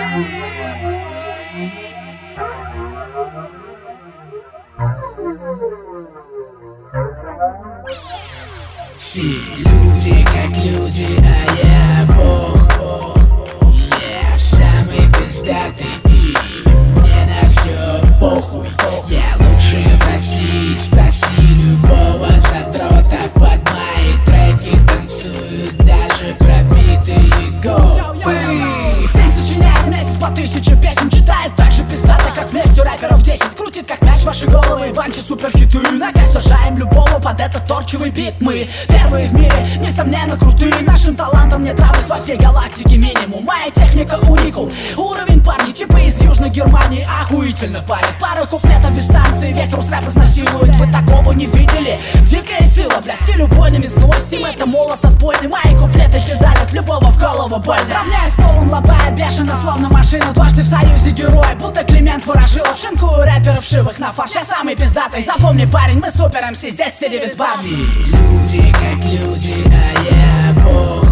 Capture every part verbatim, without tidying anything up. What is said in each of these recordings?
Все люди как люди, а я Бог. Я самый пиздатый и мне на все похуй. Я лучший в России, спроси любого задрота. Под мои треки танцуют даже пробитые головы. Стиль сочиняет месяц по тысяче песен, читает так же пиздато, как вместе рэперов десять. Крутит как мяч ваши головы, банчи суперхиты. Ногой сажаем любого под этот торчевый бит. Мы первые в мире, несомненно крутые. Нашим талантом нет равных во всей галактике минимум. Моя техника уникул, уровень парни типа из Южной Германии охуительно парит. Пару куплетов без станции, весь рус рэп изнасилует. Вы такого не видели? Дикая сила, бля, стиль убойным износим. Это молот отбойный, мои куплеты педалят любого в голову больно. Равняясь полом, лобая бешено, словно машина. Дважды в союзе герой, будто Климент Ворошилов. Шинкую рэперов шивых на фарш, я самый пиздатый. Запомни, парень, мы супер МС, здесь сиди без баб. Все люди как люди, а я Бог.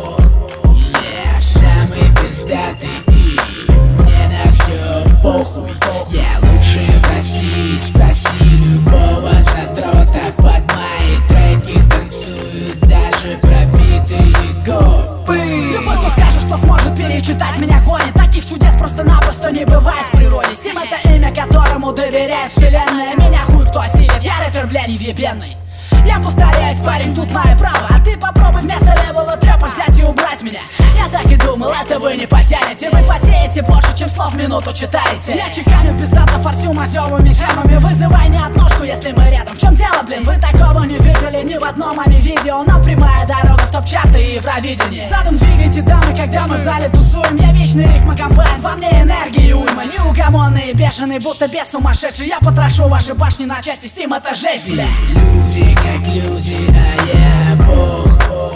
Я самый пиздатый и мне на все похуй. Я лучший в России, спроси любого задрота. Под мои треки танцуют даже пробитые губы. Любой, кто скажет, что сможет перечитать меня, гонит. Таких чудес просто-напросто не бывает в природе. Steam — это имя, которому доверяет вселенная. Меня хуй кто осилит, я рэпер, бля, невъебенный. Я повторяюсь, парень, тут мое право. А ты попробуй вместо левого трэпа взять и убрать меня. Я так и думал, это вы не потянете. Вы потеете больше, чем слов в минуту читаете. Я чеканю пиздато, форсю мазёвыми темами. Вызывай неотложку, если мы рядом. В чем дело, блин? Вы такого не видели ни в одном ами видео. Нам прямая дорога в топ-чарты и Евровидение. Задом двигайте, дамы, когда мы в зале тусуем. Я вечный рифмокомбайн, во мне энергии уйма. Неугомонный и бешеный, будто бес сумасшедший. Я потрошу ваши башни на части, Steam — это жесть, бля. Люди как люди, а я Бог.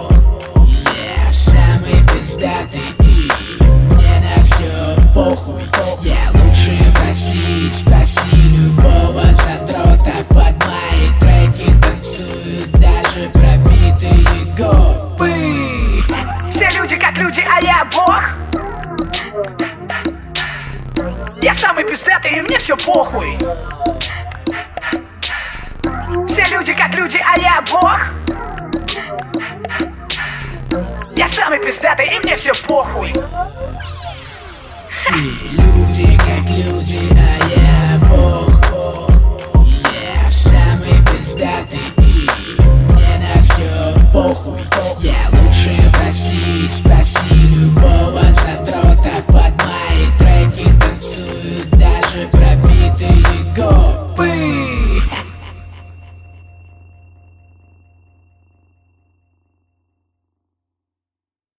Я самый пиздатый и мне на все похуй. Я лучший в России, спроси любого задрота. Под мои треки танцуют даже пробитые губы. Все люди как люди, а я Бог. Я самый пиздатый и мне все похуй. Все люди как люди, а я Бог. Я самый пиздатый и мне все похуй. Все люди как люди, а я Бог. Я самый пиздатый и мне на все похуй. Я лучший в России, спроси любого задрота. Под мои треки танцуют даже пробитые губы.